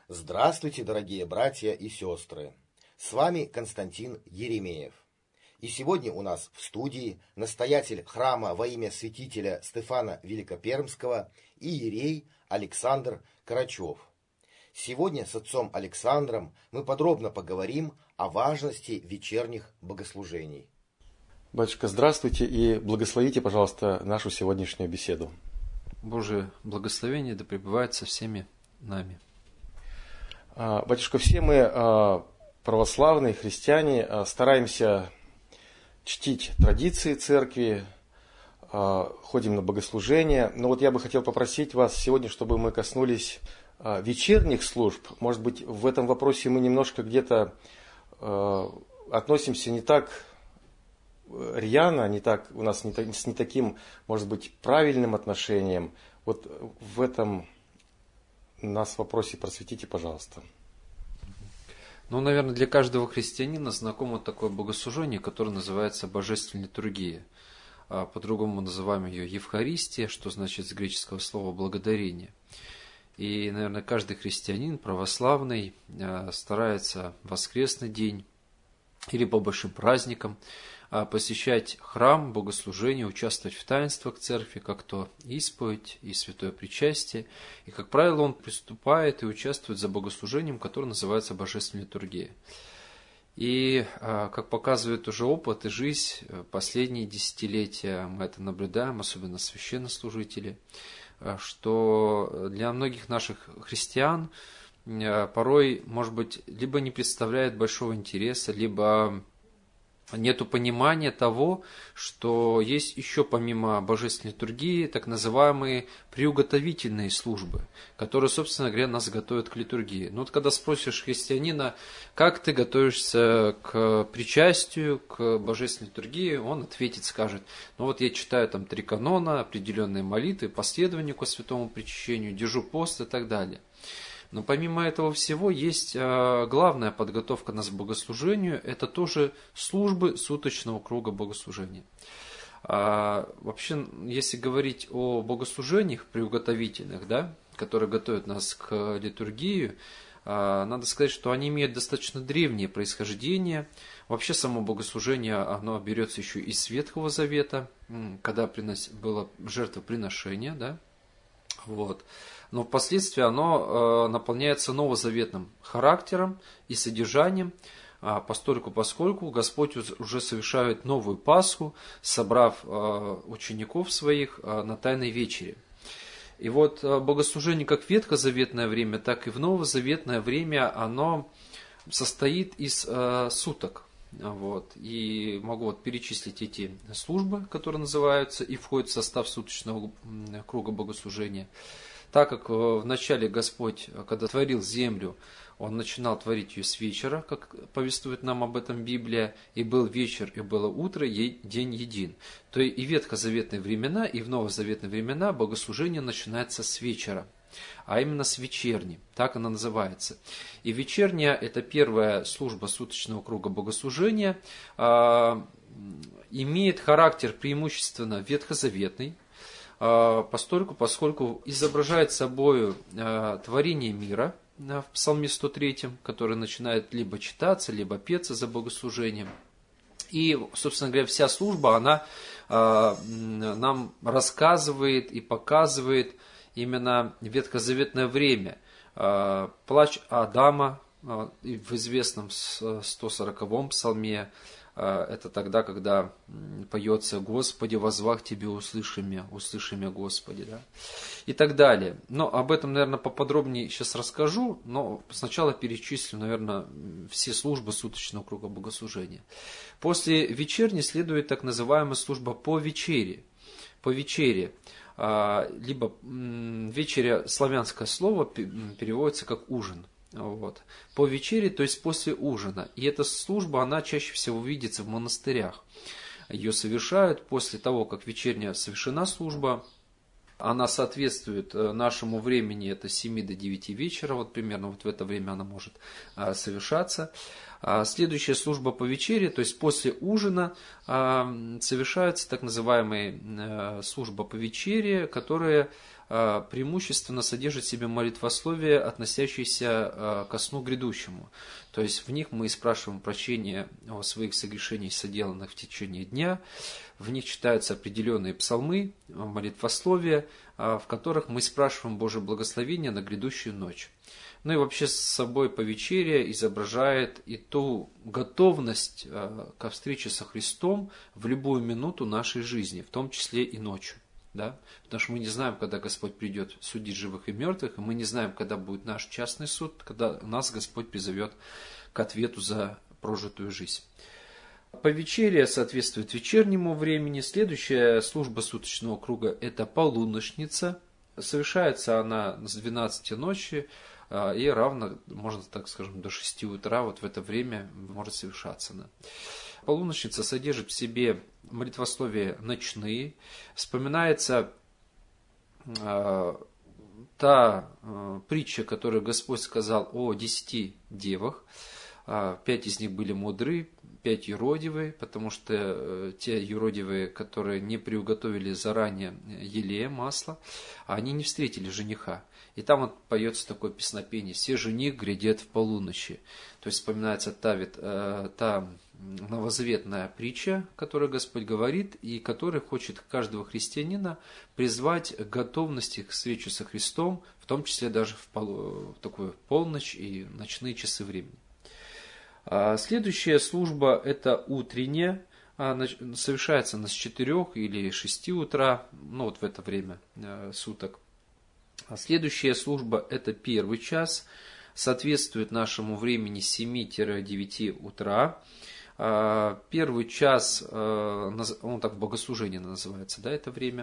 Здравствуйте, дорогие братья и сестры! С вами Константин Еремеев. И сегодня у нас в студии настоятель храма во имя святителя Стефана Великопермского и иерей Александр Карачев. Сегодня с отцом Александром мы подробно поговорим о важности вечерних богослужений. Батюшка, здравствуйте и благословите, пожалуйста, нашу сегодняшнюю беседу. Божие благословение да пребывает со всеми нами. Батюшка, все мы, православные христиане, стараемся чтить традиции церкви, ходим на богослужения. Но вот я бы хотел попросить вас сегодня, чтобы мы коснулись вечерних служб. Может быть, в этом вопросе мы немножко где-то относимся не так рьяно, у нас с не таким, может быть, правильным отношением. Вот в этом нас в вопросе просветите, пожалуйста. Ну, наверное, для каждого христианина знакомо такое богослужение, которое называется Божественная литургия. По-другому мы называем ее Евхаристия, что значит с греческого слова благодарение. И, наверное, каждый христианин православный старается в воскресный день или по большим праздникам посещать храм, богослужение, участвовать в таинствах церкви, как то исповедь и святое причастие. И, как правило, он приступает и участвует за богослужением, которое называется Божественная литургия. И, как показывает уже опыт и жизнь, последние десятилетия мы это наблюдаем, особенно священнослужители, что для многих наших христиан порой, может быть, либо не представляет большого интереса, либо нету понимания того, что есть еще помимо Божественной литургии так называемые приуготовительные службы, которые, собственно говоря, нас готовят к литургии. Ну вот когда спросишь христианина, как ты готовишься к причастию, к Божественной литургии, он ответит, скажет, ну вот я читаю там 3 канона, определенные молитвы, последования ко святому причащению, держу пост и так далее. Но помимо этого всего есть главная подготовка нас к богослужению, это тоже службы суточного круга богослужения. Вообще, если говорить о богослужениях приуготовительных, да, которые готовят нас к литургии, надо сказать, что они имеют достаточно древнее происхождение. Вообще само богослужение, оно берется еще из Ветхого Завета, когда было жертвоприношение, да, вот. Но впоследствии оно наполняется новозаветным характером и содержанием, поскольку Господь уже совершает новую Пасху, собрав учеников своих на Тайной вечере. И вот богослужение как в ветхозаветное время, так и в новозаветное время, оно состоит из суток. Вот. И могу перечислить эти службы, которые называются и входят в состав суточного круга богослужения. Так как вначале Господь, когда творил землю, Он начинал творить ее с вечера, как повествует нам об этом Библия, и был вечер, и было утро, день един. То и в ветхозаветные времена, и в новозаветные времена богослужение начинается с вечера, а именно с вечерни, так она называется. И вечерняя – это первая служба суточного круга богослужения, имеет характер преимущественно ветхозаветный, поскольку изображает собой творение мира в Псалме 103, который начинает либо читаться, либо петься за богослужением. И, собственно говоря, вся служба, она нам рассказывает и показывает именно ветхозаветное время. Плач Адама в известном 140-м псалме, это тогда, когда поется «Господи, воззвах Тебе, услыши меня, Господи». Да? И так далее. Но об этом, наверное, поподробнее сейчас расскажу, но сначала перечислю, наверное, все службы суточного круга богослужения. После вечерни следует так называемая служба по вечере. По вечере. Либо вечеря, славянское слово переводится как ужин. Вот. По вечере, то есть после ужина. И эта служба, она чаще всего видится в монастырях. Ее совершают после того, как вечерняя совершена служба. Она соответствует нашему времени, это с 7 до 9 вечера, вот примерно вот в это время она может совершаться. Следующая служба по вечере, то есть после ужина, совершается так называемая служба по вечере, которая преимущественно содержит в себе молитвословие, относящееся ко сну грядущему. То есть в них мы спрашиваем прощения о своих согрешениях, соделанных в течение дня. В них читаются определенные псалмы, молитвословия, в которых мы спрашиваем Божье благословение на грядущую ночь. Ну и вообще с собой повечерие изображает и ту готовность ко встрече со Христом в любую минуту нашей жизни, в том числе и ночью. Да? Потому что мы не знаем, когда Господь придет судить живых и мертвых, и мы не знаем, когда будет наш частный суд, когда нас Господь призовет к ответу за прожитую жизнь. Повечерие соответствует вечернему времени. Следующая служба суточного круга – это полуночница. Совершается она с 12 ночи и равно, можно так скажем, до 6 утра. Вот в это время может совершаться она. Полуночница содержит в себе молитвословия ночные. Вспоминается та притча, которую Господь сказал о 10 девах. 5 из них были мудры, 5 юродивые, потому что те юродивые, которые не приуготовили заранее елея, масла, они не встретили жениха. И там вот поется такое песнопение: «Все жених грядет в полуночи». То есть вспоминается та новозаветная притча, которую Господь говорит, и которая хочет каждого христианина призвать к готовности к встрече со Христом, в том числе даже в такую полночь и ночные часы времени. Следующая служба – это утренняя, совершается она с 4 или 6 утра, ну вот в это время суток. Следующая служба – это первый час, соответствует нашему времени с 7-9 утра. Первый час, он так богослужение называется, да, это время.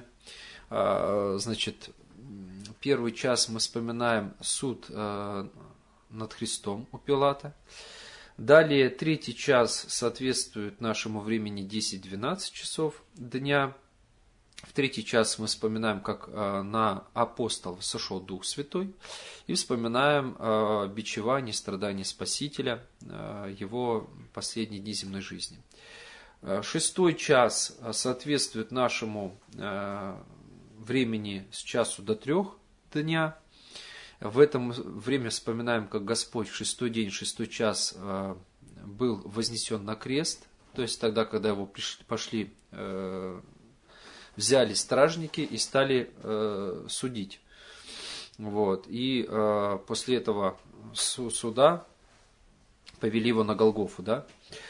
Значит, первый час мы вспоминаем суд над Христом у Пилата. Далее третий час соответствует нашему времени 10-12 часов дня. В третий час мы вспоминаем, как на апостолов сошел Дух Святой, и вспоминаем бичевание, страдания Спасителя, его последние дни земной жизни. Шестой час соответствует нашему времени с часу до 3 дня. В этом время вспоминаем, как Господь в шестой день, шестой час был вознесен на крест, то есть тогда, когда его пошли, взяли стражники и стали судить. Вот. И после этого суда повели его на Голгофу. Да?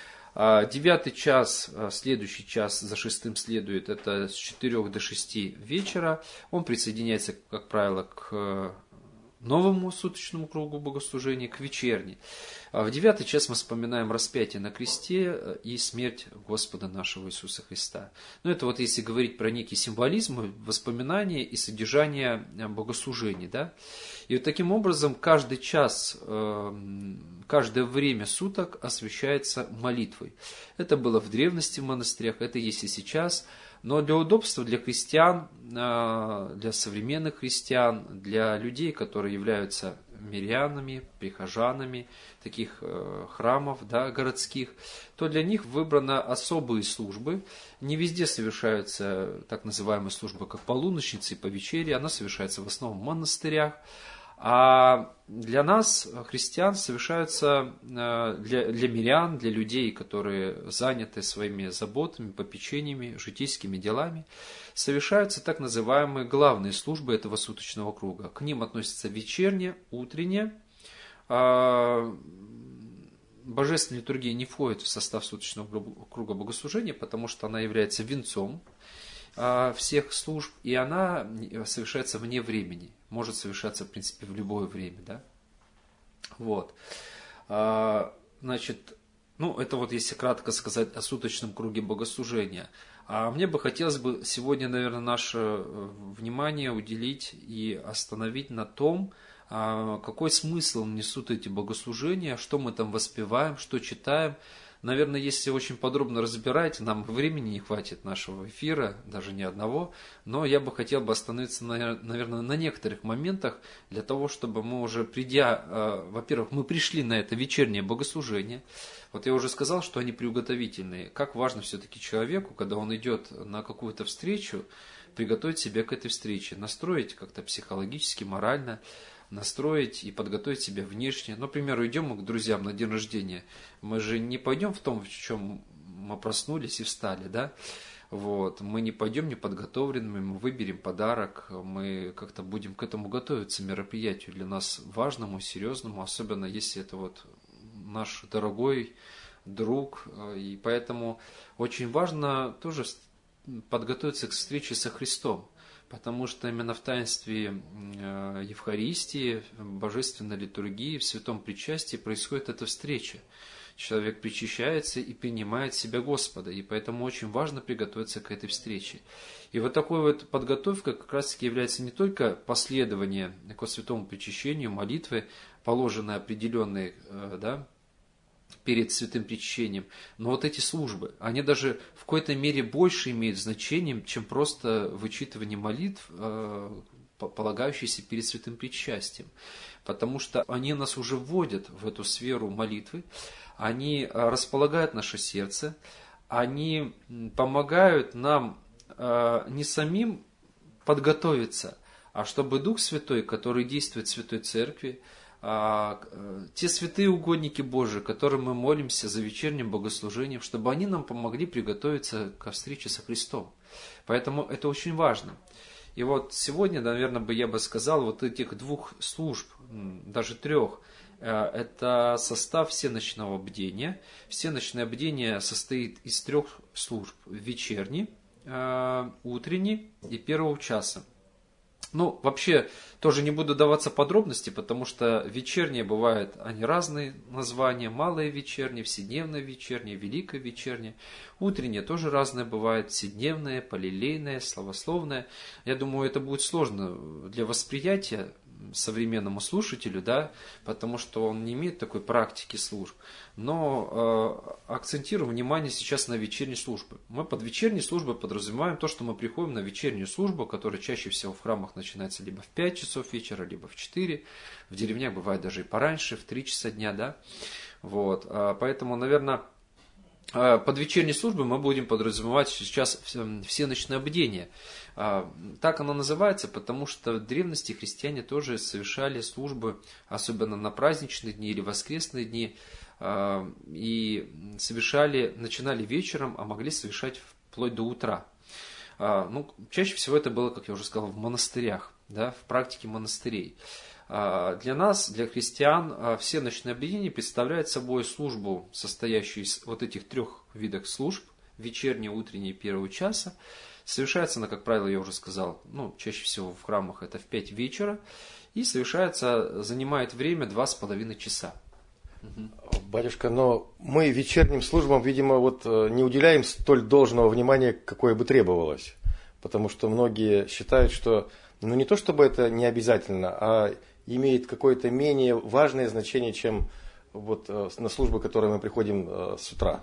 9 час, следующий час за 6 следует, это с 4 до 6 вечера. Он присоединяется, как правило, к новому суточному кругу богослужения, к вечерней. В 9 час мы вспоминаем распятие на кресте и смерть Господа нашего Иисуса Христа. Ну, это вот если говорить про некий символизм, воспоминания и содержание богослужений. Да? И вот таким образом каждый час, каждое время суток освящается молитвой. Это было в древности в монастырях, это есть и сейчас. Но для удобства, для христиан, для современных христиан, для людей, которые являются мирянами, прихожанами таких храмов, да, городских, то для них выбраны особые службы. Не везде совершаются так называемые службы, как полуночницы и повечерие. Она совершается в основном в монастырях. А для нас, христиан, совершаются, для мирян, для людей, которые заняты своими заботами, попечениями, житейскими делами, совершаются так называемые главные службы этого суточного круга. К ним относятся вечерняя, утренняя. Божественная литургия не входит в состав суточного круга богослужения, потому что она является венцом всех служб, и она совершается вне времени. Может совершаться, в принципе, в любое время. Да? Вот. Значит, ну, это вот если кратко сказать о суточном круге богослужения. А мне бы хотелось бы сегодня, наверное, наше внимание уделить и остановить на том, какой смысл несут эти богослужения, что мы там воспеваем, что читаем. Наверное, если очень подробно разбирать, нам времени не хватит нашего эфира, даже ни одного, но я бы хотел остановиться, наверное, на некоторых моментах, для того, чтобы мы уже придя, во-первых, мы пришли на это вечернее богослужение. Вот я уже сказал, что они приуготовительные. Как важно все-таки человеку, когда он идет на какую-то встречу, приготовить себя к этой встрече, настроить как-то психологически, морально, настроить и подготовить себя внешне. Например, идем мы к друзьям на день рождения, мы же не пойдем в том, в чем мы проснулись и встали, да? Вот. Мы не пойдем неподготовленными, мы выберем подарок, мы как-то будем к этому готовиться, мероприятию для нас важному, серьезному, особенно если это вот наш дорогой друг. И поэтому очень важно тоже подготовиться к встрече со Христом, потому что именно в таинстве Евхаристии, в божественной литургии, в святом причастии происходит эта встреча. Человек причащается и принимает себя Господа, и поэтому очень важно приготовиться к этой встрече. И вот такой вот подготовка как раз-таки является не только последование к святому причащению, молитвы, положенные определенные, да, перед святым причащением, но вот эти службы, они даже в какой-то мере больше имеют значение, чем просто вычитывание молитв, полагающиеся перед святым причастием, потому что они нас уже вводят в эту сферу молитвы, они располагают наше сердце, они помогают нам не самим подготовиться, а чтобы Дух Святой, который действует в Святой Церкви, те святые угодники Божии, которым мы молимся за вечерним богослужением, чтобы они нам помогли приготовиться ко встрече со Христом. Поэтому это очень важно. И вот сегодня, наверное, я бы сказал, вот этих двух служб, даже трех, это состав всеночного бдения. Всеночное бдение состоит из трех служб: вечерний, утренний и первого часа. Ну, вообще, тоже не буду даваться подробности, потому что вечерние бывают, они разные названия: малое вечернее, вседневное вечернее, великое вечернее. Утреннее тоже разное бывает: вседневное, полилейное, славословное. Я думаю, это будет сложно для восприятия современному слушателю, да, потому что он не имеет такой практики служб. Но акцентирую внимание сейчас на вечерней службе. Мы под вечерней службой подразумеваем то, что мы приходим на вечернюю службу, которая чаще всего в храмах начинается либо в 5 часов вечера, либо в 4. В деревнях бывает даже и пораньше, в 3 часа дня, да. Вот. Поэтому, наверное, под вечерней службой мы будем подразумевать сейчас всеночное бдение. Так оно называется, потому что в древности христиане тоже совершали службы, особенно на праздничные дни или воскресные дни, и начинали вечером, а могли совершать вплоть до утра. Ну, чаще всего это было, как я уже сказал, в монастырях, да, в практике монастырей. Для нас, для христиан, всеночное бдение представляет собой службу, состоящую из вот этих трех видов служб: вечерней, утренней и первого часа. Совершается она, как правило, я уже сказал, чаще всего в храмах это в 5 вечера, и занимает время 2,5 часа. Батюшка, но мы вечерним службам, видимо, не уделяем столь должного внимания, какое бы требовалось. Потому что многие считают, что не то чтобы это не обязательно, а имеет какое-то менее важное значение, чем на службы, к которым мы приходим с утра.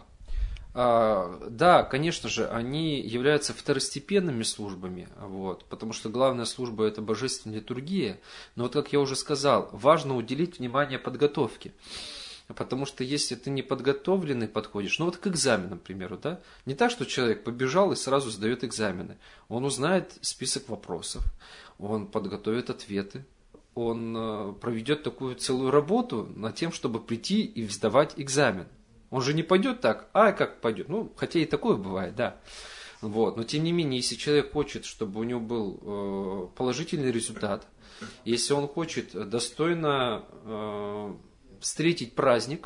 Да, конечно же, они являются второстепенными службами, потому что главная служба – это божественная литургия. Но как я уже сказал, важно уделить внимание подготовке. Потому что если ты не подготовленный подходишь, к экзаменам, к примеру, да, не так, что человек побежал и сразу сдает экзамены. Он узнает список вопросов, он подготовит ответы, он проведет такую целую работу над тем, чтобы прийти и сдавать экзамен. Он же не пойдет так, как пойдет. Хотя и такое бывает, да. Но тем не менее, если человек хочет, чтобы у него был положительный результат, если он хочет достойно встретить праздник,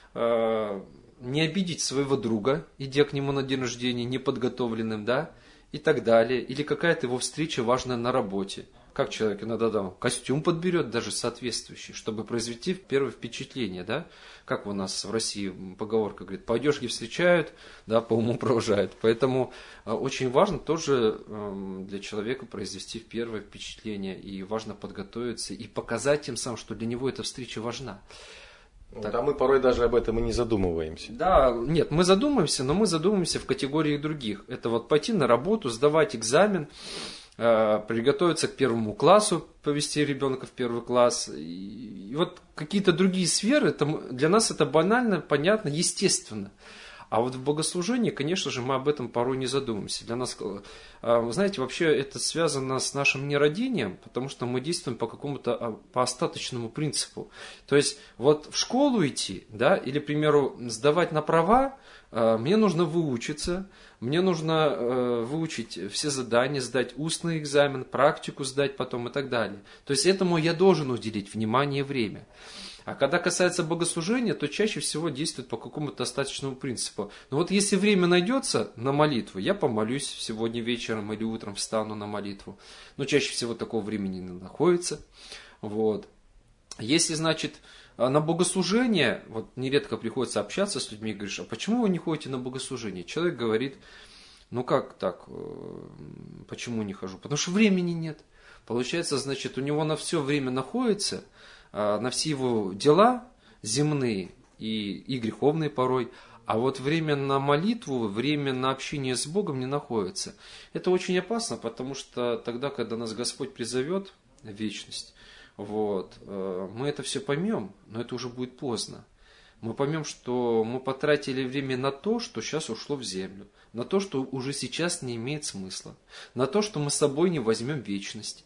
не обидеть своего друга, идя к нему на день рождения неподготовленным, да, и так далее, или какая-то его встреча важная на работе. Как человек иногда костюм подберет даже соответствующий, чтобы произвести первое впечатление, да? Как у нас в России поговорка говорит: по одежке встречают, да, по уму провожают. Поэтому очень важно тоже для человека произвести первое впечатление, и важно подготовиться и показать тем самым, что для него эта встреча важна. Да, мы порой даже об этом и не задумываемся. Да, нет, мы задумаемся, но мы задумаемся в категории других. Это пойти на работу, сдавать экзамен, приготовиться к первому классу, повести ребенка в первый класс. И какие-то другие сферы, для нас это банально, понятно, естественно. А вот в богослужении, конечно же, мы об этом порой не задумываемся. Для нас, вы знаете, вообще это связано с нашим нерадением, потому что мы действуем по какому-то по остаточному принципу. То есть вот в школу идти, да, или, к примеру, сдавать на права, мне нужно выучиться, мне нужно выучить все задания, сдать устный экзамен, практику сдать потом и так далее. То есть этому я должен уделить внимание и время. А когда касается богослужения, то чаще всего действует по какому-то остаточному принципу. Но вот если время найдется на молитву, я помолюсь сегодня вечером или утром встану на молитву. Но чаще всего такого времени не находится. Вот. Если, значит, на богослужение, вот нередко приходится общаться с людьми, говоришь, а почему вы не ходите на богослужение? Человек говорит, ну как так, почему не хожу? Потому что времени нет. Получается, значит, у него на все время находится, на все его дела земные и греховные порой, а вот время на молитву, время на общение с Богом не находится. Это очень опасно, потому что тогда, когда нас Господь призовет в вечность, вот, мы это все поймем, но это уже будет поздно. Мы поймем, что мы потратили время на то, что сейчас ушло в землю, на то, что уже сейчас не имеет смысла, на то, что мы с собой не возьмем вечность.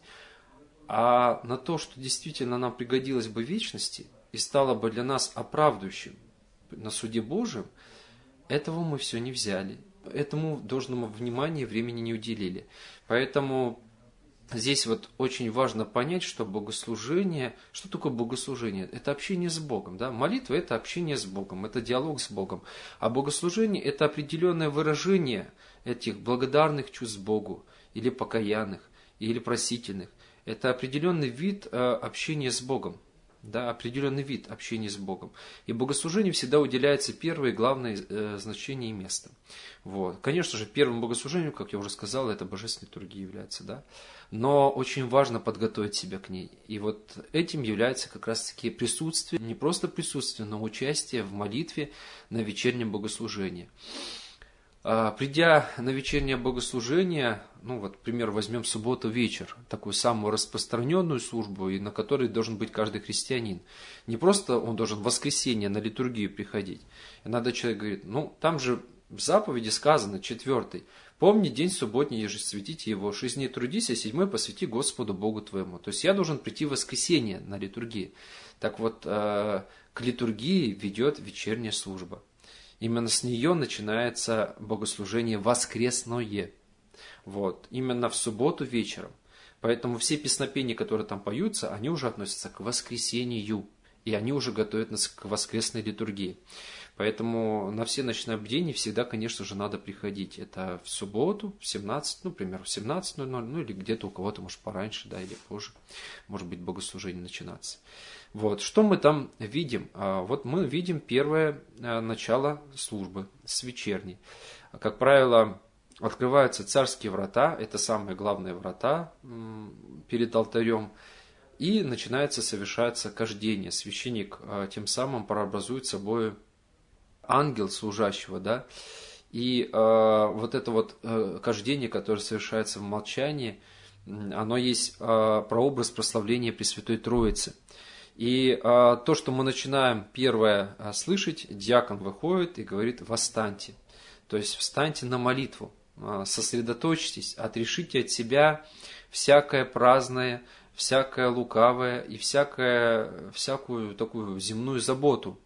А на то, что действительно нам пригодилось бы в вечности и стало бы для нас оправдывающим на суде Божьем, этого мы все не взяли. Этому должному внимания времени не уделили. Поэтому здесь вот очень важно понять, что богослужение, что такое богослужение? Это общение с Богом. Да? Молитва – это общение с Богом, это диалог с Богом. А богослужение – это определенное выражение этих благодарных чувств Богу, или покаянных, или просительных. Это определенный вид общения с Богом. Да, определенный вид общения с Богом. И богослужению всегда уделяется первое главное значение и место. Вот. Конечно же, первым богослужением, как я уже сказал, это божественная литургия является. Да? Но очень важно подготовить себя к ней. И вот этим является как раз-таки присутствие, не просто присутствие, но участие в молитве на вечернем богослужении. Придя на вечернее богослужение, ну вот, например, возьмем субботу вечер, такую самую распространенную службу, и на которой должен быть каждый христианин. Не просто он должен в воскресенье на литургию приходить. Иногда человек говорит, ну там же в заповеди сказано, 4, помни день субботний, еже светите его, 6 дней трудись, а 7 посвяти Господу Богу твоему. То есть я должен прийти в воскресенье на литургию. Так вот, к литургии ведет вечерняя служба. Именно с нее начинается богослужение воскресное. Вот. Именно в субботу вечером. Поэтому все песнопения, которые там поются, они уже относятся к воскресению. И они уже готовят нас к воскресной литургии. Поэтому на все ночные бдения всегда, конечно же, надо приходить. Это в субботу, в 17, ну, например, в 17:00, ну, или где-то у кого-то, может, пораньше, да, или позже, может быть, богослужение начинаться. Вот, что мы там видим? Вот мы видим первое начало службы с вечерней. Как правило, открываются царские врата, это самые главные врата перед алтарем, и начинается совершаться кождение. Священник тем самым прообразует собой ангел служащего, да, и вот это вот кождение, которое совершается в молчании, оно есть прообраз прославления Пресвятой Троицы. И то, что мы начинаем первое слышать, диакон выходит и говорит: «Восстаньте». То есть встаньте на молитву, сосредоточьтесь, отрешите от себя всякое праздное, всякое лукавое и всякую такую земную заботу.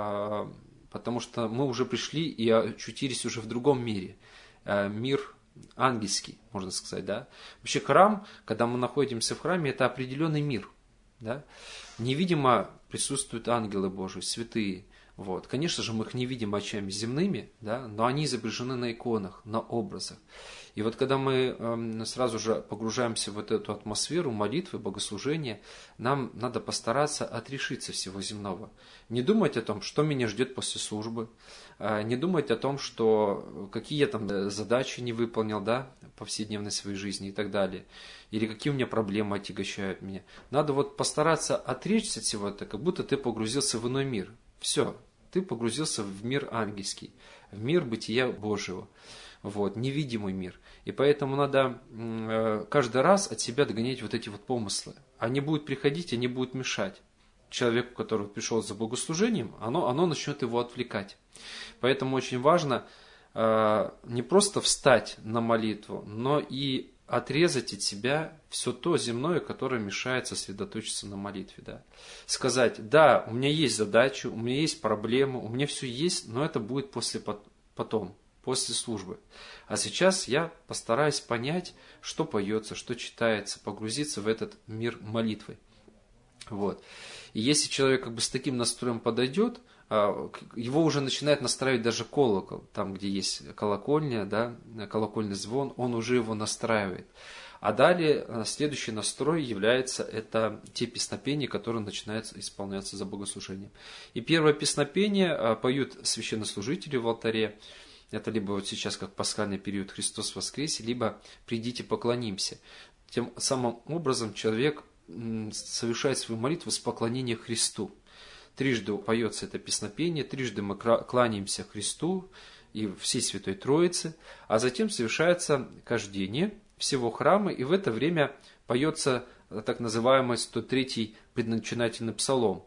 Потому что мы уже пришли и очутились уже в другом мире. Мир ангельский, можно сказать. Да? Вообще храм, когда мы находимся в храме, это определенный мир. Да? Невидимо присутствуют ангелы Божии, святые. Вот. Конечно же, мы их не видим очами земными, да? Но они изображены на иконах, на образах. И вот когда мы сразу же погружаемся в вот эту атмосферу молитвы, богослужения, нам надо постараться отрешиться всего земного. Не думать о том, что меня ждет после службы, не думать о том, что какие я там задачи не выполнил, да, повседневной своей жизни и так далее, или какие у меня проблемы отягощают меня. Надо вот постараться отречься от всего этого, как будто ты погрузился в иной мир. Все, ты погрузился в мир ангельский, в мир бытия Божьего. Вот, невидимый мир. И поэтому надо каждый раз от себя догонять вот эти вот помыслы. Они будут приходить, они будут мешать. человеку, который пришел за богослужением, оно начнет его отвлекать. Поэтому очень важно не просто встать на молитву, но и отрезать от себя все то земное, которое мешает сосредоточиться на молитве. Да. Сказать, да, у меня есть задача, у меня есть проблема, у меня все есть, но это будет потом, после службы. А сейчас я постараюсь понять, что поется, что читается, погрузиться в этот мир молитвы. Вот. И если человек как бы с таким настроем подойдет, его уже начинает настраивать даже колокол, там, где есть колокольня, да, колокольный звон, он уже его настраивает. А далее следующий настрой является это те песнопения, которые начинают исполняться за богослужением. И первое песнопение поют священнослужители в алтаре. Это либо вот сейчас, как пасхальный период «Христос воскресе», либо «Придите, поклонимся». Тем самым образом человек совершает свою молитву с поклонения Христу. Трижды поется это песнопение, трижды мы кланяемся Христу и всей Святой Троице, а затем совершается кождение всего храма, и в это время поется так называемый 103-й предначинательный псалом.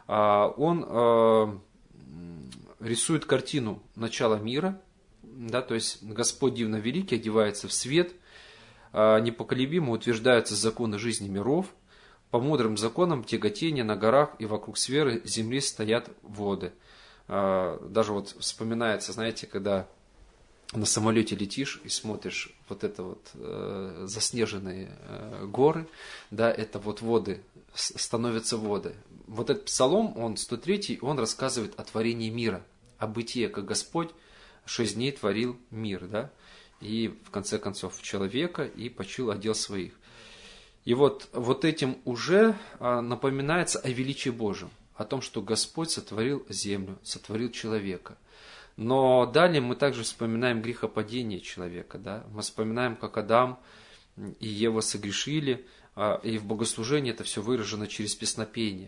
Он рисует картину начала мира, да, то есть Господь дивно великий одевается в свет, непоколебимо утверждаются законы жизни миров, по мудрым законам тяготения на горах и вокруг сферы земли стоят воды. Даже вот вспоминается, знаете, когда на самолете летишь и смотришь вот это вот заснеженные горы, да, это вот воды, становятся воды. Вот этот псалом, он 103-й, он рассказывает о творении мира, о бытие, как Господь 6 дней творил мир, да, и в конце концов человека, и почил отдел своих. И вот этим уже напоминается о величии Божьем, о том, что Господь сотворил землю, сотворил человека. Но далее мы также вспоминаем грехопадение человека. Да? Мы вспоминаем, как Адам и Ева согрешили, и в богослужении это все выражено через песнопение.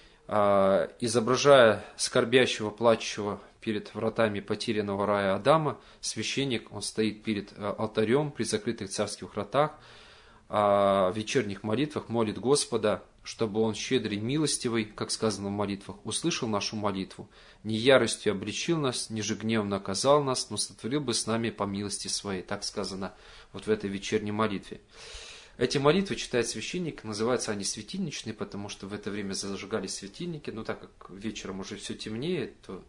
Изображая скорбящего, плачущего перед вратами потерянного рая Адама, священник, он стоит перед алтарем при закрытых царских вратах, в вечерних молитвах молит Господа, чтобы Он щедрый, милостивый, как сказано в молитвах, услышал нашу молитву, не яростью обличил нас, не же гневом наказал нас, но сотворил бы с нами по милости своей. Так сказано вот в этой вечерней молитве. Эти молитвы читает священник, называются они светильничные, потому что в это время зажигались светильники, но так как вечером уже все темнеет, то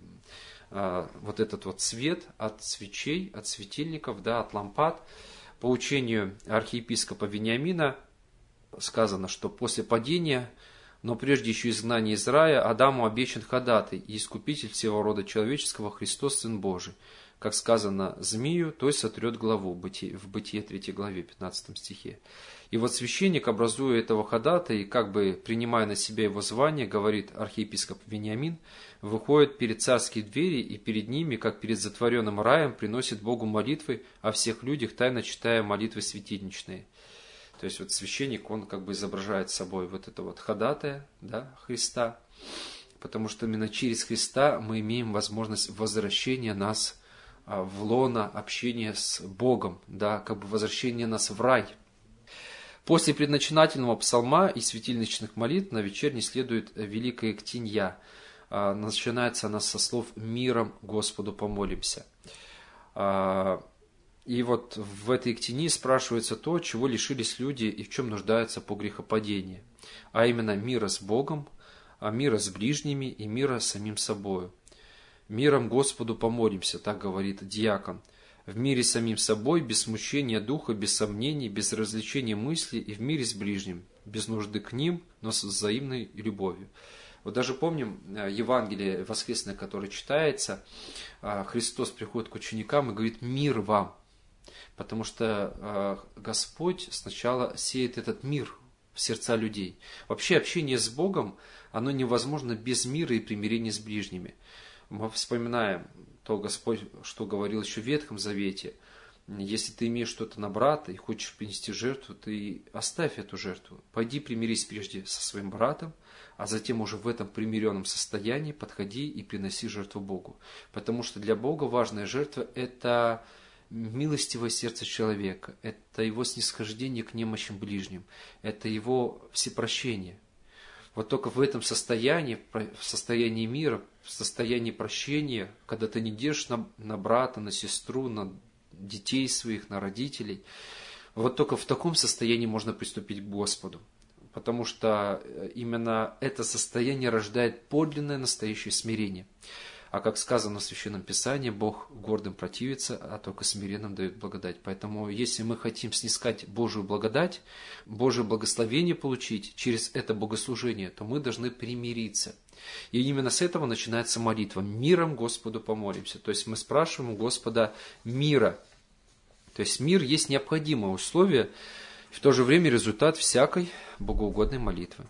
вот этот вот свет от свечей, от светильников, да, от лампад. По учению архиепископа Вениамина сказано, что после падения, но прежде еще изгнания из рая, Адаму обещан ходатай и искупитель всего рода человеческого, Христос, Сын Божий. Как сказано, змею, то есть сотрет главу, в Бытие 3 главе, 15 стихе. И вот священник, образуя этого ходатая и как бы принимая на себя его звание, говорит архиепископ Вениамин, выходит перед царские двери и перед ними, как перед затворенным раем, приносит Богу молитвы о всех людях, тайно читая молитвы светильничные. То есть вот священник, он как бы изображает собой вот это вот ходатая, да, Христа, потому что именно через Христа мы имеем возможность возвращения нас в лоно общения с Богом, да, как бы возвращения нас в рай. После предначинательного псалма и светильничных молитв на вечерней следует великая ктинья. Начинается она со слов «Миром Господу помолимся». И вот в этой ктинии спрашивается то, чего лишились люди и в чем нуждаются по грехопадению, а именно мира с Богом, мира с ближними и мира с самим собою. «Миром Господу помолимся», так говорит диакон. В мире с самим собой, без смущения духа, без сомнений, без развлечения мысли и в мире с ближним, без нужды к ним, но с взаимной любовью. Вот даже помним Евангелие воскресное, которое читается, Христос приходит к ученикам и говорит «Мир вам», потому что Господь сначала сеет этот мир в сердца людей. Вообще общение с Богом, оно невозможно без мира и примирения с ближними. Мы вспоминаем то Господь, что говорил еще в Ветхом Завете. Если ты имеешь что-то на брата и хочешь принести жертву, ты оставь эту жертву. Пойди примирись прежде со своим братом, а затем уже в этом примиренном состоянии подходи и приноси жертву Богу. Потому что для Бога важная жертва – это милостивое сердце человека, это его снисхождение к немощным ближним, это его всепрощение. Вот только в этом состоянии, в состоянии мира, в состоянии прощения, когда ты не держишь на брата, на сестру, на детей своих, на родителей, вот только в таком состоянии можно приступить к Господу. Потому что именно это состояние рождает подлинное, настоящее смирение. А как сказано в Священном Писании, Бог гордым противится, а только смиренным дает благодать. Поэтому, если мы хотим снискать Божию благодать, Божие благословение получить через это богослужение, то мы должны примириться. И именно с этого начинается молитва. Миром Господу помолимся. То есть мы спрашиваем у Господа мира. То есть мир есть необходимое условие, и в то же время результат всякой богоугодной молитвы.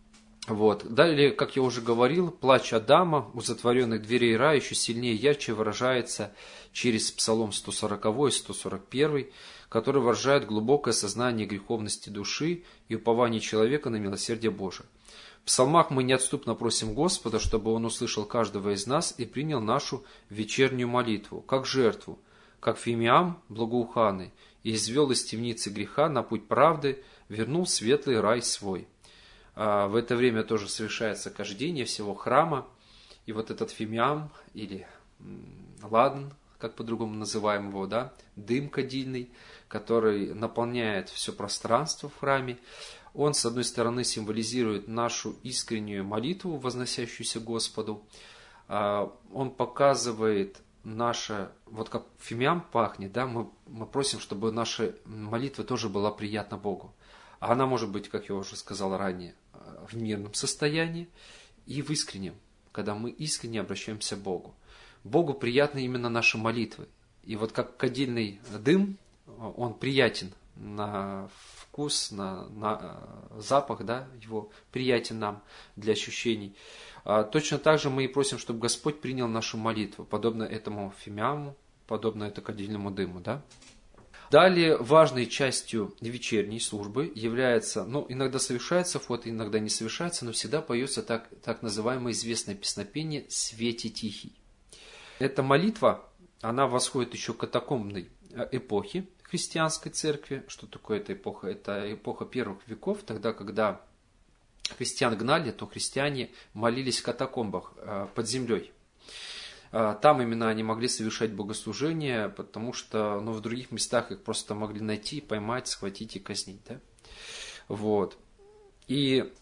Вот. Далее, как я уже говорил, плач Адама у затворенных дверей рая еще сильнее и ярче выражается через Псалом 140 и 141, который выражает глубокое сознание греховности души и упование человека на милосердие Божие. В псалмах мы неотступно просим Господа, чтобы Он услышал каждого из нас и принял нашу вечернюю молитву, как жертву, как фимиам благоуханный, и извел из темницы греха на путь правды, вернул светлый рай свой. В это время тоже совершается кождение всего храма. И вот этот фимиам, или ладан, как по-другому называем его, да, дым кадильный, который наполняет все пространство в храме, он, с одной стороны, символизирует нашу искреннюю молитву, возносящуюся Господу. Он показывает наше, вот как фимиам пахнет, да, мы просим, чтобы наша молитва тоже была приятна Богу. А она может быть, как я уже сказал ранее, в мирном состоянии и в искреннем, когда мы искренне обращаемся к Богу. Богу приятны именно наши молитвы. И вот как кадильный дым, он приятен на вкус, на запах, да, его приятен нам для ощущений. Точно так же мы и просим, чтобы Господь принял нашу молитву, подобно этому фимиаму, подобно этому кадильному дыму, да. Далее важной частью вечерней службы является, иногда совершается вход, иногда не совершается, но всегда поется так называемое известное песнопение «Свете тихий». Эта молитва, она восходит еще к катакомбной эпохе христианской церкви. Что такое эта эпоха? Это эпоха первых веков, тогда, когда христиан гнали, то христиане молились в катакомбах под землей. Там именно они могли совершать богослужение, потому что в других местах их просто могли найти, поймать, схватить и казнить. Да? Вот. И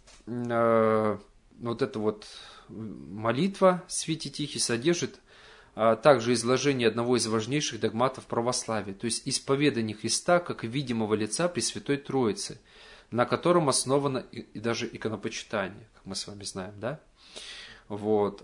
вот эта вот молитва «Свете тихий» содержит также изложение одного из важнейших догматов православия, то есть исповедание Христа как видимого лица Пресвятой Троицы, на котором основано и даже иконопочитание, как мы с вами знаем. Да? Вот.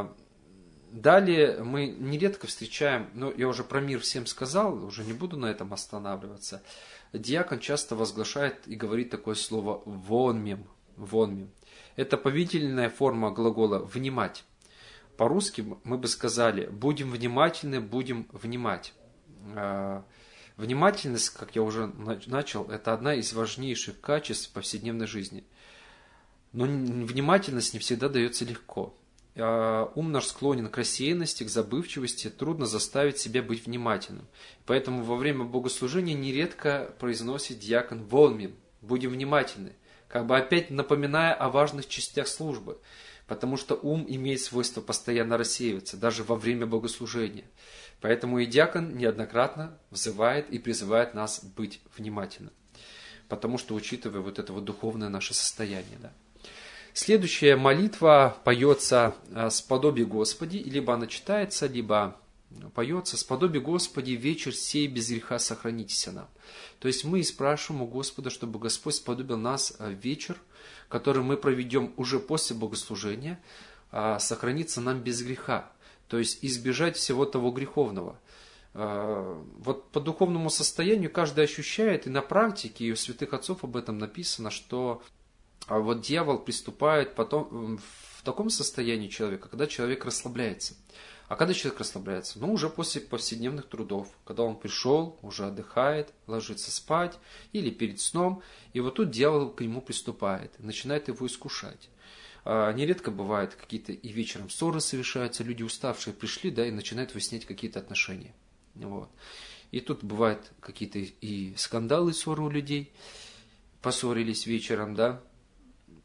Далее мы нередко встречаем, я уже про мир всем сказал, уже не буду на этом останавливаться. Диакон часто возглашает и говорит такое слово «вонмем». Это повелительная форма глагола «внимать». По-русски мы бы сказали «будем внимательны, будем внимать». Внимательность, как я уже начал, это одна из важнейших качеств повседневной жизни. Но внимательность не всегда дается легко. Ум наш склонен к рассеянности, к забывчивости, трудно заставить себя быть внимательным. Поэтому во время богослужения нередко произносит диакон «вонмем», «будем внимательны», как бы опять напоминая о важных частях службы, потому что ум имеет свойство постоянно рассеиваться, даже во время богослужения. Поэтому и диакон неоднократно взывает и призывает нас быть внимательным, потому что учитывая вот это вот духовное наше состояние, да. Следующая молитва поется «Сподоби Господи», либо она читается, либо поется «Сподоби Господи, вечер сей без греха сохранитеся нам». То есть мы спрашиваем у Господа, чтобы Господь сподобил нас вечер, который мы проведем уже после богослужения, сохраниться нам без греха. То есть избежать всего того греховного. Вот по духовному состоянию каждый ощущает, и на практике, и у святых отцов об этом написано, что вот дьявол приступает потом в таком состоянии человека, когда человек расслабляется. А когда человек расслабляется? Уже после повседневных трудов, когда он пришел, уже отдыхает, ложится спать или перед сном, и вот тут дьявол к нему приступает, начинает его искушать. Нередко бывает какие-то и вечером ссоры совершаются, люди уставшие пришли, да, и начинают выяснять какие-то отношения. Вот. И тут бывают какие-то и скандалы, ссоры у людей, поссорились вечером, да.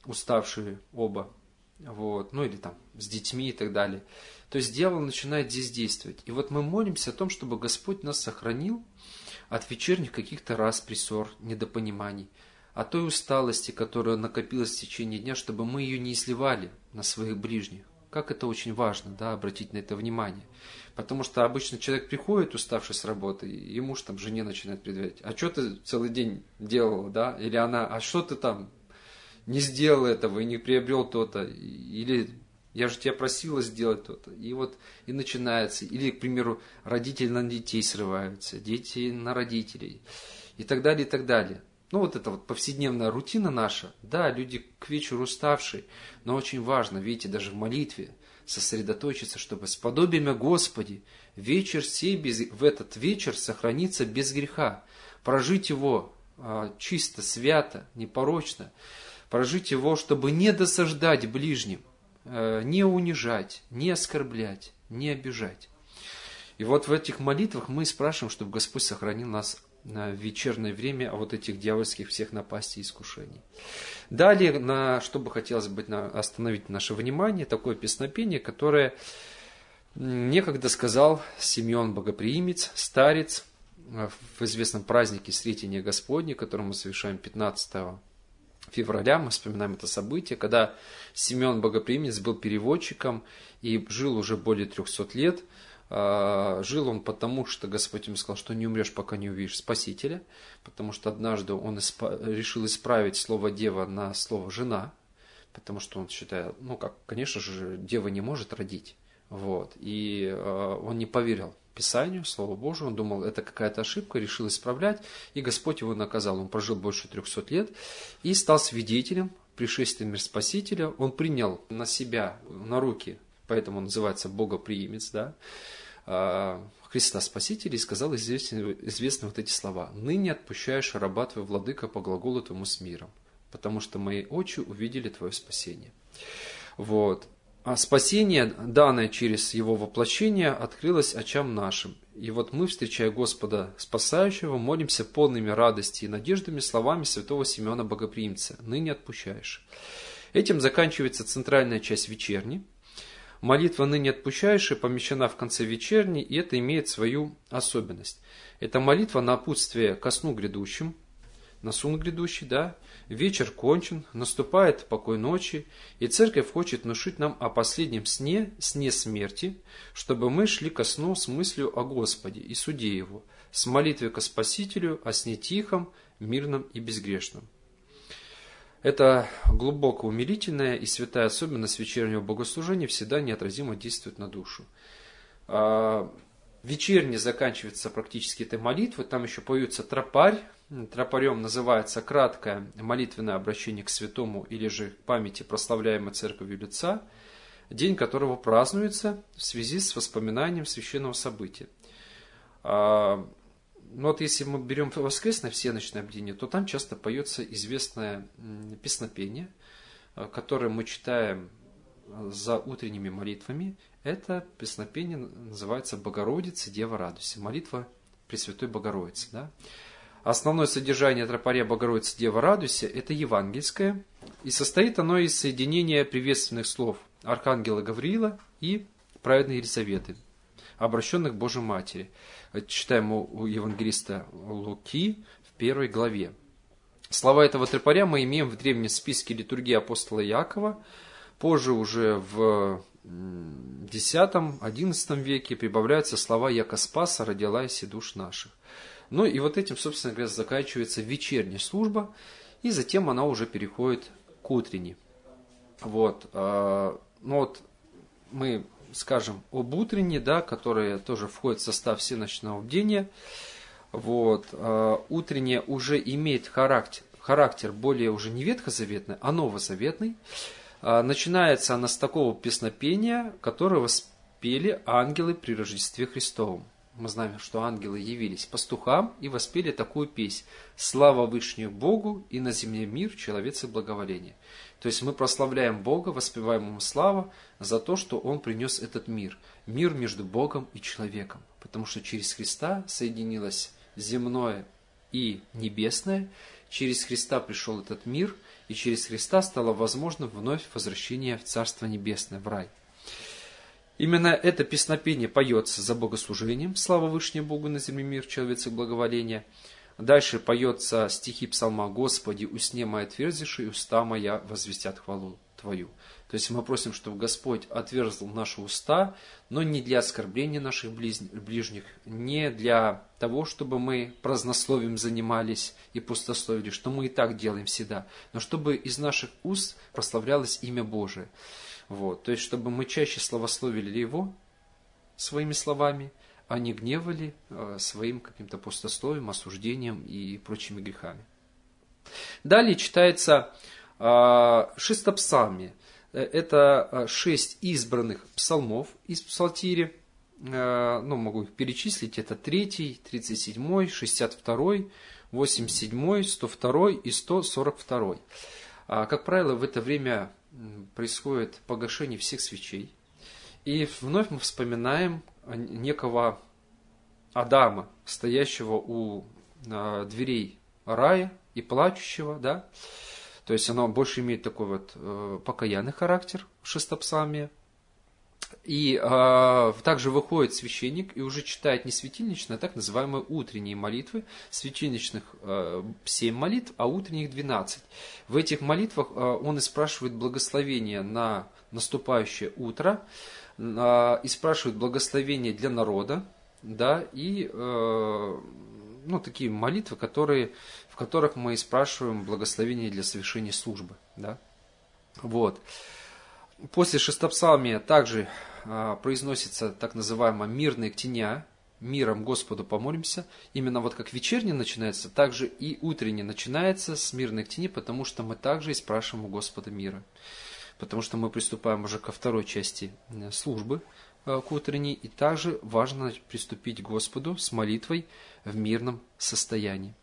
уставшие оба, вот, ну или там с детьми и так далее. То есть дьявол начинает здесь действовать. И вот мы молимся о том, чтобы Господь нас сохранил от вечерних каких-то распри, ссор, недопониманий, от той усталости, которая накопилась в течение дня, чтобы мы ее не изливали на своих ближних. Как это очень важно, да, обратить на это внимание. Потому что обычно человек приходит, уставший с работы, и муж там жене начинает предъявлять: а что ты целый день делала, да? Или она: а что ты там не сделал этого и не приобрел то-то? Или я же тебя просила сделать то-то. И вот и начинается. Или, к примеру, родители на детей срываются, дети на родителей. И так далее, и так далее. Ну, вот это вот повседневная рутина наша. Да, люди к вечеру уставшие, но очень важно, видите, даже в молитве сосредоточиться, чтобы сподобие Господи, вечер сей в этот вечер сохраниться без греха, прожить его чисто, свято, непорочно, прожить его, чтобы не досаждать ближним, не унижать, не оскорблять, не обижать. И вот в этих молитвах мы спрашиваем, чтобы Господь сохранил нас на вечернее время от этих дьявольских всех напастей и искушений. Далее, на что бы хотелось бы остановить наше внимание, такое песнопение, которое некогда сказал Симеон Богоприимец, старец, в известном празднике Сретения Господне, который мы совершаем 15 февраля, мы вспоминаем это событие, когда Симеон Богоприимец был переводчиком и жил уже более 300 лет. Жил он потому, что Господь ему сказал, что не умрешь, пока не увидишь Спасителя, потому что однажды он решил исправить слово «дева» на слово «жена», потому что он считает, конечно же, дева не может родить. Вот. И он не поверил Писанию, Слову Божию, он думал, это какая-то ошибка, решил исправлять, и Господь его наказал. Он прожил больше 300 лет и стал свидетелем пришествия мир Спасителя. Он принял на себя, на руки, поэтому он называется Богоприимец, да, Христа Спасителя, и сказал известны вот эти слова: «Ныне отпущаешь раба твой, владыка, по глаголу твоему с миром, потому что мои очи увидели твое спасение». Вот. А спасение, данное через его воплощение, открылось очам нашим. И вот мы, встречая Господа Спасающего, молимся полными радости и надеждами словами святого Симеона Богоприимца: «Ныне отпущаешь». Этим заканчивается центральная часть вечерни. Молитва «Ныне отпущаешь» помещена в конце вечерни, и это имеет свою особенность. Это молитва на напутствие ко сну грядущим, на сон грядущий, да, вечер кончен, наступает покой ночи, и Церковь хочет внушить нам о последнем сне, сне смерти, чтобы мы шли ко сну с мыслью о Господе и суде Его, с молитвой ко Спасителю, о сне тихом, мирном и безгрешном. Это глубоко умилительная и святая особенность вечернего богослужения всегда неотразимо действует на душу. Вечерний заканчивается практически этой молитвой, там еще поется тропарь. Тропарем называется краткое молитвенное обращение к святому или же к памяти прославляемой церковью лица, день которого празднуется в связи с воспоминанием священного события. Вот если мы берем воскресное всеночное бдение, то там часто поется известное песнопение, которое мы читаем за утренними молитвами. Это песнопение называется «Богородице, Дева, радуйся», молитва Пресвятой Богородицы. Да? Основное содержание тропаря «Богородице, Дева, радуйся» – это евангельское, и состоит оно из соединения приветственных слов архангела Гавриила и праведной Елизаветы, обращенных к Божьей Матери. Читаем у евангелиста Луки в 1 главе. Слова этого тропаря мы имеем в древнем списке литургии апостола Иакова. Позже уже в X-XI веке прибавляются слова «Яко спаса родила иси душ наших». Ну и вот этим, собственно говоря, заканчивается вечерняя служба, и затем она уже переходит к утренней. Вот. Мы скажем об утренней, да, которая тоже входит в состав всеночного бдения. Вот. Утренняя уже имеет характер более уже не ветхозаветный, а новозаветный. Начинается она с такого песнопения, которое воспели ангелы при Рождестве Христовом. Мы знаем, что ангелы явились пастухам и воспели такую песнь: «Слава Вышнему Богу, и на земле мир, человецы благоволение». То есть мы прославляем Бога, воспеваем Ему славу за то, что Он принес этот мир. Мир между Богом и человеком. Потому что через Христа соединилось земное и небесное. Через Христа пришел этот мир, и и через Христа стало возможным вновь возвращение в Царство Небесное, в рай. Именно это песнопение поется за богослужением «Слава Вышнему Богу на земле мир, человецы благоволения». Дальше поется стихи псалма «Господи, усне моя отверзишь, и уста моя возвестят хвалу Твою». То есть мы просим, чтобы Господь отверзал наши уста, но не для оскорбления наших ближних, не для того, чтобы мы празднословием занимались и пустословили, что мы и так делаем всегда, но чтобы из наших уст прославлялось имя Божие. Вот. То есть, чтобы мы чаще славословили Его своими словами, а не гневали своим каким-то пустословием, осуждением и прочими грехами. Далее читается шестопсалмие. Это 6 избранных псалмов из псалтири. Могу их перечислить. Это 3, 37, 62, 87, 102 и 142. Как правило, в это время происходит погашение всех свечей. И вновь мы вспоминаем некого Адама, стоящего у дверей рая и плачущего, да. То есть оно больше имеет такой вот покаянный характер в шестопсалмии. И также выходит священник и уже читает не светильничные, а так называемые утренние молитвы. Светильничных 7 молитв, а утренних 12. В этих молитвах он и спрашивает благословение на наступающее утро, и спрашивает благословение для народа, да, и такие молитвы, в которых мы спрашиваем благословение для совершения службы. Да? Вот. После шестопсалмия также произносится так называемая «мирная ктеня», «миром Господу помолимся». Именно вот как вечерний начинается, так же и утренний начинается с мирной ктени, потому что мы также и спрашиваем у Господа мира. Потому что мы приступаем уже ко второй части службы, к утренней, и также важно приступить к Господу с молитвой в мирном состоянии.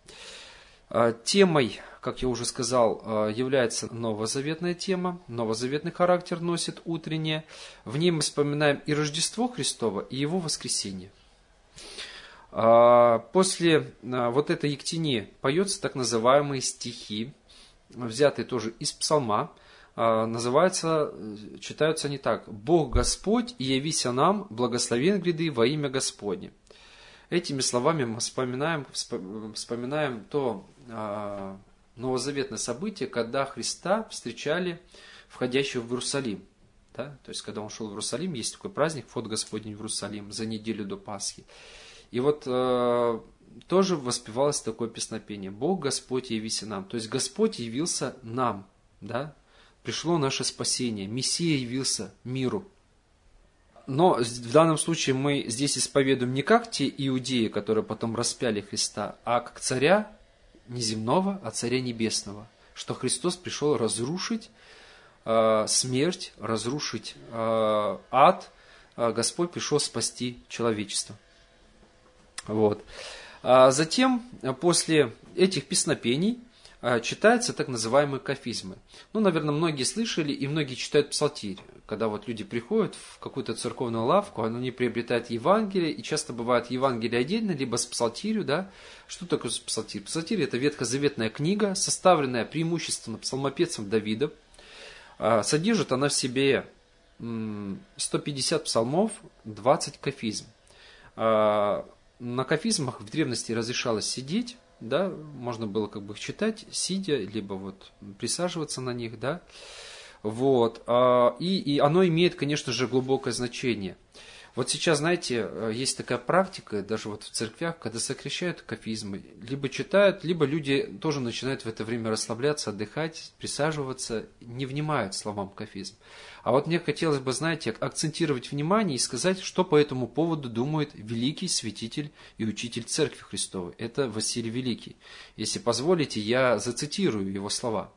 Темой, как я уже сказал, является новозаветная тема, новозаветный характер носит утренняя. В ней мы вспоминаем и Рождество Христово, и Его воскресение. После вот этой ектени поется так называемые стихи, взятые тоже из псалма. Читаются они так: «Бог Господь, и явися нам, благословен гряды во имя Господне». Этими словами мы вспоминаем то новозаветное событие, когда Христа встречали входящего в Иерусалим. Да? То есть, когда он шел в Иерусалим, есть такой праздник, вход Господень в Иерусалим, за неделю до Пасхи. И вот тоже воспевалось такое песнопение: «Бог Господь, явися нам». То есть, Господь явился нам, да? Пришло наше спасение, Мессия явился миру. Но в данном случае мы здесь исповедуем не как те иудеи, которые потом распяли Христа, а как царя не земного, а царя небесного. Что Христос пришел разрушить смерть, разрушить ад. Господь пришел спасти человечество. Вот. Затем, после этих песнопений, читаются так называемые кафизмы. Наверное, многие слышали и многие читают псалтирь. Когда вот люди приходят в какую-то церковную лавку, они приобретают Евангелие, и часто бывает Евангелие отдельно, либо с псалтирью. Да? Что такое псалтирь? Псалтирь – это ветхозаветная книга, составленная преимущественно псалмопевцем Давидом. Содержит она в себе 150 псалмов, 20 кафизм. На кафизмах в древности разрешалось сидеть. Да, можно было как бы их читать, сидя, либо вот присаживаться на них, да, вот, и оно имеет, конечно же, глубокое значение. Вот сейчас, знаете, есть такая практика, даже вот в церквях, когда сокращают кафизмы, либо читают, либо люди тоже начинают в это время расслабляться, отдыхать, присаживаться, не внимают словам кафизм. А вот мне хотелось бы, знаете, акцентировать внимание и сказать, что по этому поводу думает великий святитель и учитель Церкви Христовой. Это Василий Великий. Если позволите, я зацитирую его слова.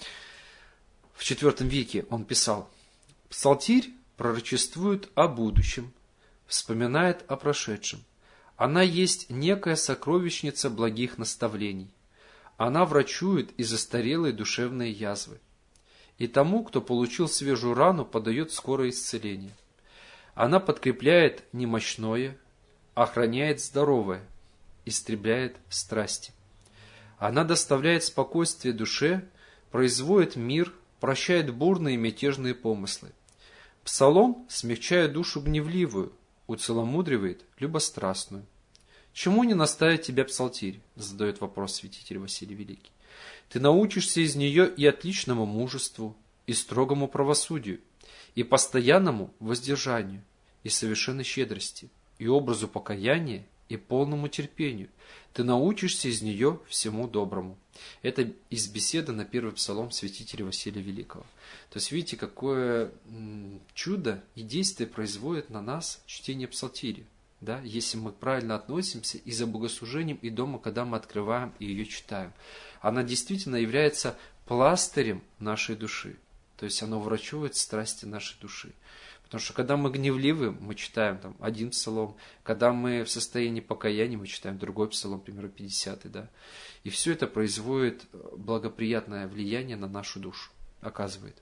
В IV веке он писал: «Псалтирь пророчествует о будущем, вспоминает о прошедшем. Она есть некая сокровищница благих наставлений. Она врачует и застарелые душевные язвы. И тому, кто получил свежую рану, подает скорое исцеление. Она подкрепляет немощное, охраняет здоровое, истребляет страсти. Она доставляет спокойствие душе, производит мир, прощает бурные мятежные помыслы. Псалом смягчает душу гневливую, уцеломудривает любострастную. Чему не наставит тебя псалтирь? Задает вопрос святитель Василий Великий. Ты научишься из нее и отличному мужеству, и строгому правосудию, и постоянному воздержанию, и совершенной щедрости, и образу покаяния, и полному терпению. Ты научишься из нее всему доброму. Это из беседы на первый псалом святителя Василия Великого. То есть, видите, какое чудо и действие производит на нас чтение псалтири. Да, если мы правильно относимся и за богослужением, и дома, когда мы открываем и ее читаем. Она действительно является пластырем нашей души. То есть, она врачует страсти нашей души. Потому что, когда мы гневливы, мы читаем там, один псалом. Когда мы в состоянии покаяния, мы читаем другой псалом, например, 50-й. Да? И все это производит благоприятное влияние на нашу душу. Оказывает.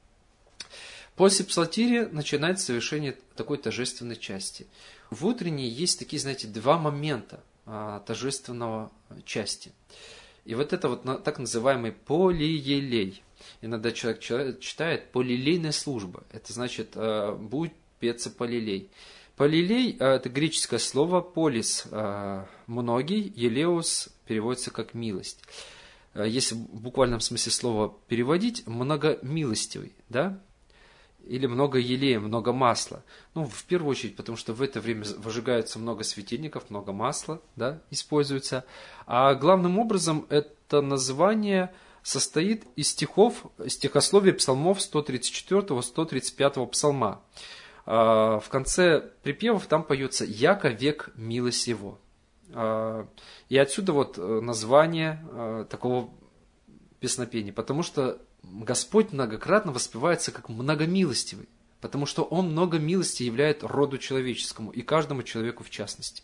После псалтири начинается совершение такой торжественной части. В утренней есть такие, знаете, два момента торжественного части. И вот это вот так называемый полиелей. Иногда человек читает полилейная служба. Это значит, будет петься полилей. Полилей – это греческое слово полис, многий, елеус переводится как милость. Если в буквальном смысле слова переводить, многомилостивый, да? Или много елея, много масла. Ну, в первую очередь, потому что в это время выжигается много светильников, много масла, да, используется. А главным образом это название состоит из стихословия псалмов 134-135 псалма. В конце припевов там поется «Яко век милость его». И отсюда вот название такого песнопения, потому что Господь многократно воспевается как многомилостивый, потому что Он много милости являет роду человеческому и каждому человеку в частности.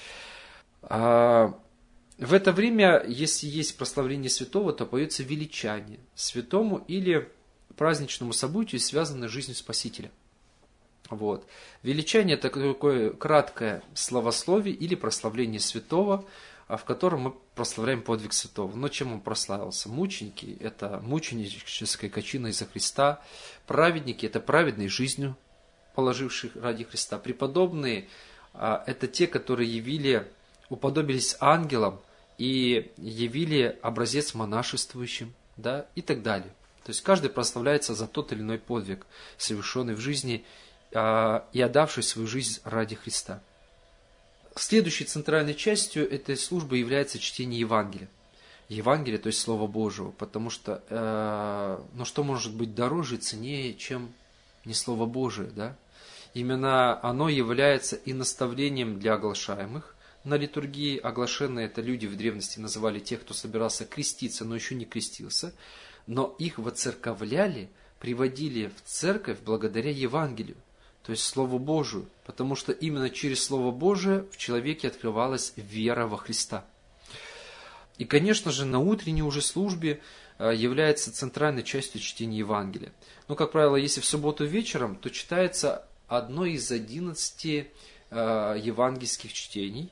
В это время, если есть прославление святого, то поется величание святому или праздничному событию, связанное с жизнью Спасителя. Вот. Величание – это такое краткое словословие или прославление святого, в котором мы прославляем подвиг святого. Но чем он прославился? Мученики – это мученическая кончина из-за Христа. Праведники – это праведной жизнью, положивших ради Христа. Преподобные – это те, которые уподобились ангелам и явили образец монашествующим, да, и так далее. То есть каждый прославляется за тот или иной подвиг, совершенный в жизни и отдавший свою жизнь ради Христа. Следующей центральной частью этой службы является чтение Евангелия. Евангелие, то есть Слово Божьего, потому что, что может быть дороже и ценнее, чем не Слово Божие, да? Именно оно является и наставлением для оглашаемых на литургии. Оглашенные это люди в древности называли тех, кто собирался креститься, но еще не крестился, но их воцерковляли, приводили в церковь благодаря Евангелию. То есть Слову Божию, потому что именно через Слово Божие в человеке открывалась вера во Христа. И, конечно же, на утренней уже службе является центральной частью чтения Евангелия. Но, как правило, если в субботу вечером, то читается одно из 11 евангельских чтений,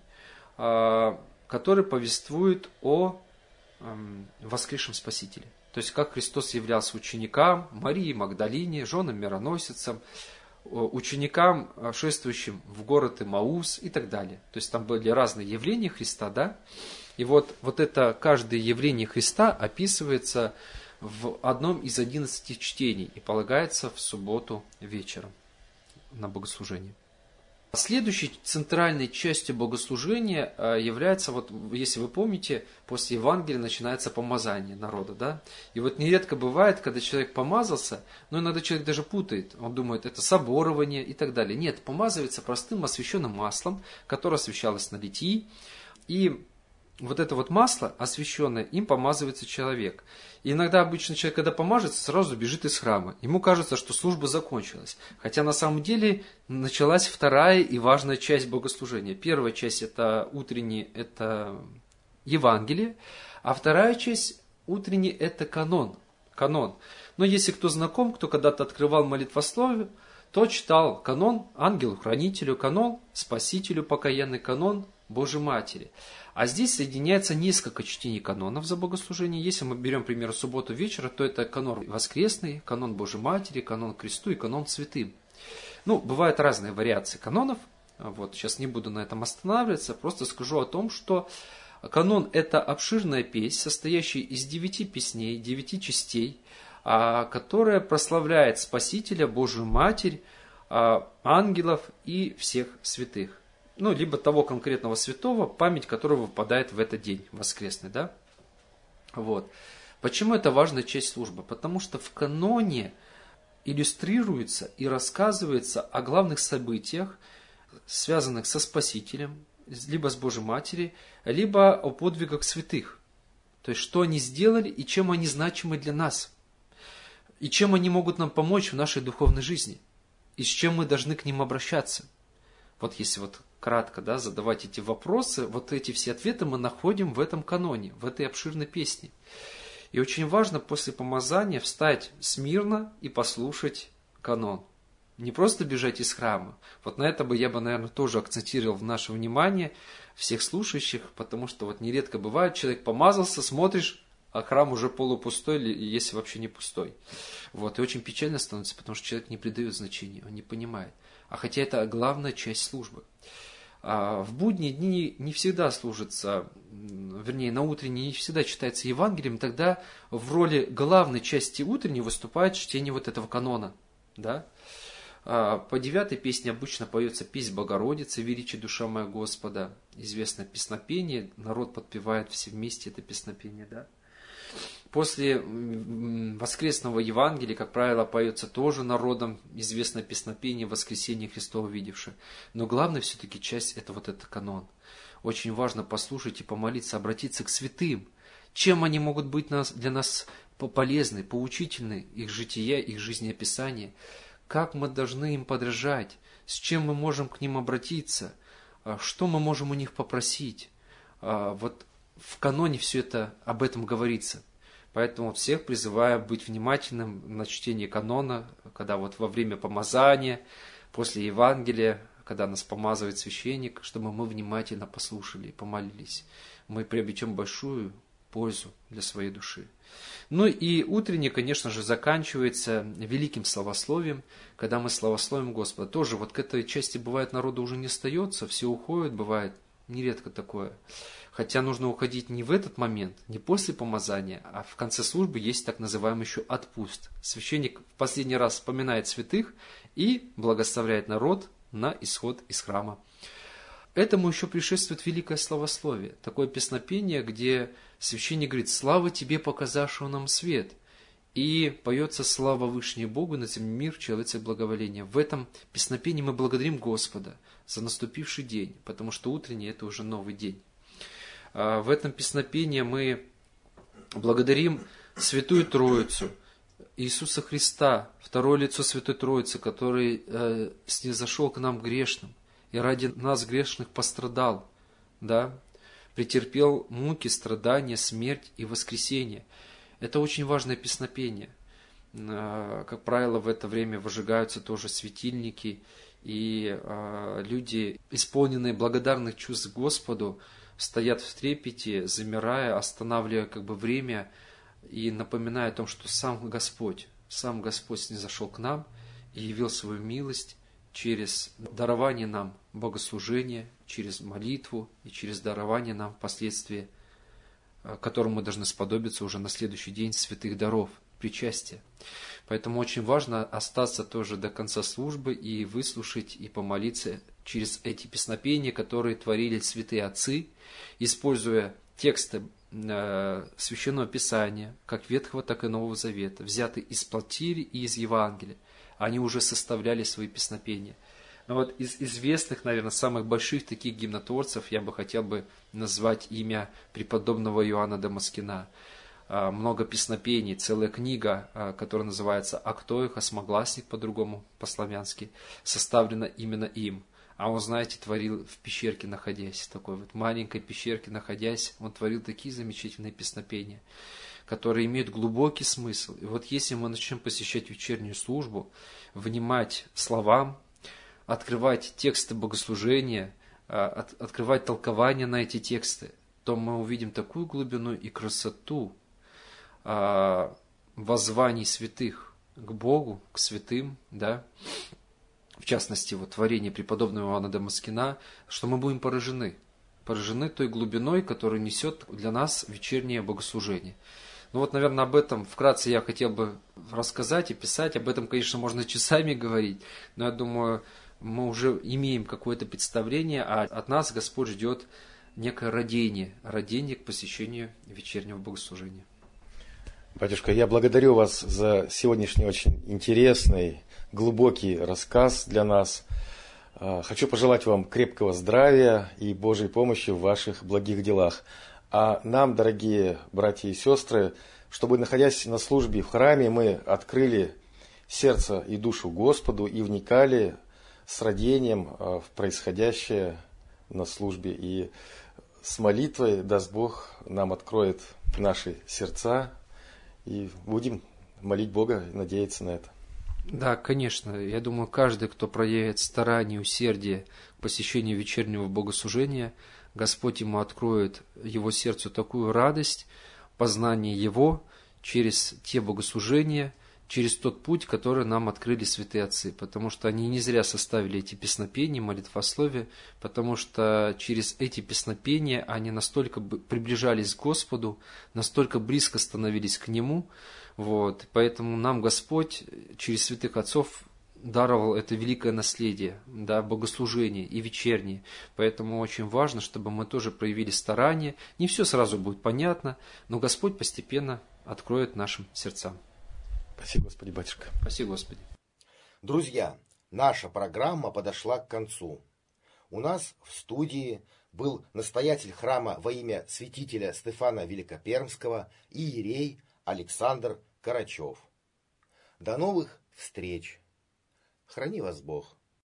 которые повествуют о воскресшем Спасителе. То есть, как Христос являлся ученикам, Марии Магдалине, женам мироносицам, ученикам, шествующим в город Имаус и так далее. То есть там были разные явления Христа, да? И вот это каждое явление Христа описывается в одном из 11 чтений и полагается в субботу вечером на богослужение. Следующей центральной частью богослужения является, вот если вы помните, после Евангелия начинается помазание народа, да? И вот нередко бывает, когда человек помазался, но иногда человек даже путает, он думает, это соборование и так далее. Нет, помазывается простым освященным маслом, которое освящалось на литии, и вот это вот масло освященное, им помазывается человек. И иногда обычно человек, когда помажется, сразу бежит из храма. Ему кажется, что служба закончилась. Хотя на самом деле началась вторая и важная часть богослужения. Первая часть это утренний, это Евангелие, а вторая часть утренний это канон. Но если кто знаком, кто когда-то открывал молитвословие, то читал канон ангелу-хранителю, канон спасителю покаянный, канон Божьей Матери. А здесь соединяется несколько чтений канонов за богослужение. Если мы берем, к примеру, субботу вечера, то это канон воскресный, канон Божьей Матери, канон кресту и канон святым. Бывают разные вариации канонов. Сейчас не буду на этом останавливаться, просто скажу о том, что канон – это обширная песнь, состоящая из 9 песней, 9 частей, которая прославляет Спасителя, Божию Матерь, ангелов и всех святых. Либо того конкретного святого, память которого выпадает в этот день воскресный. Да? Почему это важная часть службы? Потому что в каноне иллюстрируется и рассказывается о главных событиях, связанных со Спасителем, либо с Божьей Матерью, либо о подвигах святых. То есть, что они сделали и чем они значимы для нас. И чем они могут нам помочь в нашей духовной жизни. И с чем мы должны к ним обращаться. Если кратко задавать эти вопросы, эти все ответы мы находим в этом каноне, в этой обширной песне. И очень важно после помазания встать смирно и послушать канон. Не просто бежать из храма. На это я бы, наверное, тоже акцентировал наше внимание всех слушающих, потому что нередко бывает, человек помазался, смотришь, а храм уже полупустой, если вообще не пустой. И очень печально становится, потому что человек не придает значения, он не понимает. Хотя это главная часть службы. В будние дни не всегда служится, на утренние не всегда читается Евангелием, тогда в роли главной части утренней выступает чтение этого канона. Да? По 9-й песне обычно поется «Песнь Богородицы, величи душа моя Господа». Известное песнопение, народ подпевает все вместе это песнопение. Да? После воскресного Евангелия, как правило, поется тоже народом известное песнопение «Воскресение Христово видевшее». Но главная все-таки часть – это этот канон. Очень важно послушать и помолиться, обратиться к святым. Чем они могут быть для нас полезны, поучительны, их жития, их жизнеописание. Как мы должны им подражать, с чем мы можем к ним обратиться, что мы можем у них попросить. В каноне все это об этом говорится. Поэтому всех призываю быть внимательным на чтение канона, когда во время помазания, после Евангелия, когда нас помазывает священник, чтобы мы внимательно послушали и помолились. Мы приобретем большую пользу для своей души. И утренний, конечно же, заканчивается великим славословием, когда мы славословим Господа. Тоже к этой части бывает народу уже не остается, все уходят, бывает нередко такое. Хотя нужно уходить не в этот момент, не после помазания, а в конце службы есть так называемый еще отпуст. Священник в последний раз вспоминает святых и благословляет народ на исход из храма. Этому еще предшествует великое славословие, такое песнопение, где священник говорит: «Слава тебе, показавшего нам свет». И поется слава Вышнему Богу на земле мир, человеческое благоволение. В этом песнопении мы благодарим Господа за наступивший день, потому что утренний – это уже новый день. В этом песнопении мы благодарим Святую Троицу, Иисуса Христа, второе лицо Святой Троицы, который снизошел к нам грешным и ради нас грешных пострадал, да, претерпел муки, страдания, смерть и воскресение. Это очень важное песнопение. Как правило, в это время выжигаются тоже светильники, и люди, исполненные благодарных чувств к Господу, стоят в трепете, замирая, останавливая время и напоминая о том, что сам Господь снизошел к нам и явил свою милость через дарование нам богослужения, через молитву и через дарование нам впоследствии, которому мы должны сподобиться уже на следующий день святых даров, причастия. Поэтому очень важно остаться тоже до конца службы и выслушать и помолиться через эти песнопения, которые творили святые отцы, используя тексты Священного Писания, как Ветхого, так и Нового Завета, взятые из Псалтири и из Евангелия. Они уже составляли свои песнопения. Но из известных, наверное, самых больших таких гимнотворцев я бы хотел назвать имя преподобного Иоанна Дамаскина. Много песнопений, целая книга, которая называется «Актоих», «Осмогласник» по-другому, по-славянски, составлена именно им. А он, знаете, творил в пещерке находясь, такой маленькой пещерке находясь, он творил такие замечательные песнопения, которые имеют глубокий смысл. И если мы начнем посещать вечернюю службу, внимать словам, открывать тексты богослужения, открывать толкование на эти тексты, то мы увидим такую глубину и красоту воззваний святых к Богу, к святым, да, в частности, вот творение преподобного Иоанна Дамаскина, что мы будем поражены той глубиной, которую несет для нас вечернее богослужение. Ну вот, наверное, об этом вкратце я хотел бы рассказать и писать. Об этом, конечно, можно часами говорить, но я думаю, мы уже имеем какое-то представление, а от нас Господь ждет некое родение к посещению вечернего богослужения. Батюшка, я благодарю вас за сегодняшний очень интересный, глубокий рассказ для нас. Хочу пожелать вам крепкого здравия и Божьей помощи в ваших благих делах. А нам, дорогие братья и сестры, чтобы, находясь на службе в храме, мы открыли сердце и душу Господу и вникали с радением в происходящее на службе. И с молитвой, даст Бог, нам откроет наши сердца, и будем молить Бога и надеяться на это. Да, конечно. Я думаю, каждый, кто проявит старание и усердие к посещению вечернего богослужения, Господь ему откроет его сердцу такую радость, познание Его через те богослужения, через тот путь, который нам открыли святые отцы. Потому что они не зря составили эти песнопения, молитвословия, потому что через эти песнопения они настолько приближались к Господу, настолько близко становились к Нему. Вот. Поэтому нам Господь через святых отцов даровал это великое наследие, да, богослужение и вечернее. Поэтому очень важно, чтобы мы тоже проявили старание. Не все сразу будет понятно, но Господь постепенно откроет нашим сердцам. Спасибо, Господи, батюшка. Спасибо, Господи. Друзья, наша программа подошла к концу. У нас в студии был настоятель храма во имя святителя Стефана Великопермского и иерей Александр Карачев. До новых встреч! Храни вас Бог!